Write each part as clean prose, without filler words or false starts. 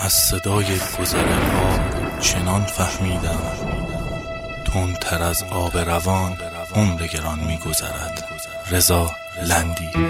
از صدای گذر آب چنان فهمیدم تندتر از آب روان عمر گران می‌گذرد. رضا لندی.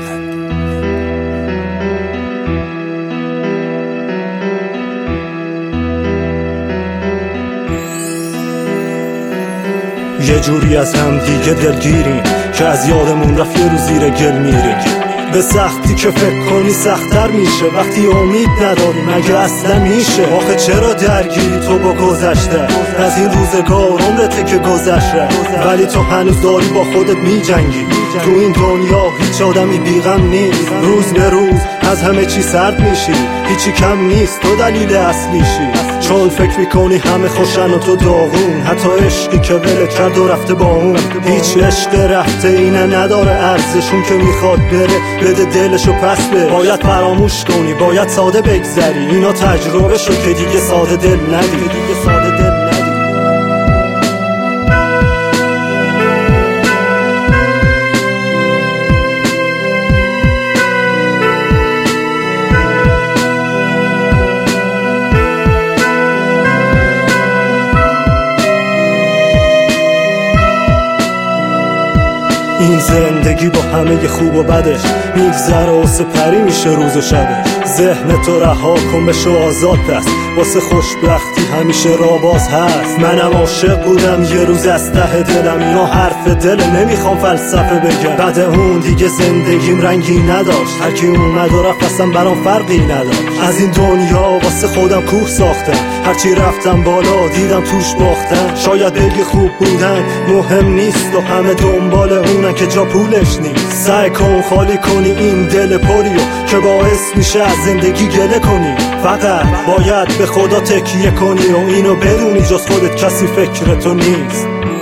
یه جوری از هم دیگه دلگیریم که از یادمون رفت یه روز زیر گل میریم. به سختی که فکر کنی سخت‌تر میشه وقتی امید نداری مگه اصلا میشه؟ آخه چرا درگیری تو با گذشته؟ از این روزگار عمرته که گذشته ولی تو هنوز داری با خودت میجنگی. تو این دنیا هیچ آدمی بیغم نیست، روز به روز از همه چی سرد میشی، هیچی کم نیست تو دلیل اصلیشی. چون فکر میکنی همه خوشن و تو داغون، حتی عشقی که ولت کرد و رفته با اون. هیچ عشق رفته اینه نداره ارزشون که میخواد بره بده دلشو پس بره. باید فراموش کنی، باید ساده بگذری، اینا تجربه شو که دیگه ساده دل ندی. این زندگی با همه خوب و بدش میگذره و سپری میشه روز و شبش. ذهن تو رها کن بشو آزاد پس، واسه خوشبختی همیشه راه باز هست. منم عاشق بودم یه روز از ته دلم، اینا حرف دل نمیخوام فلسفه بگم. بعد اون دیگه زندگیم رنگی نداشت، هر کی اومد و رفت اصلا برام فرقی نداشت. از این دنیا واسه خودم کوه ساختم، هرچی رفتم بالا دیدم توش باختم. شاید بگی خوب بودن مهم نیست و همه دنبال اونن که جا پولش نیست. سعی کن خالی کنی این دل پریو که باعث میشه از زندگی گله کنی. فقط باید به خدا تکیه کنی و اینو بدونی جز خودت کسی فکر تو نیست.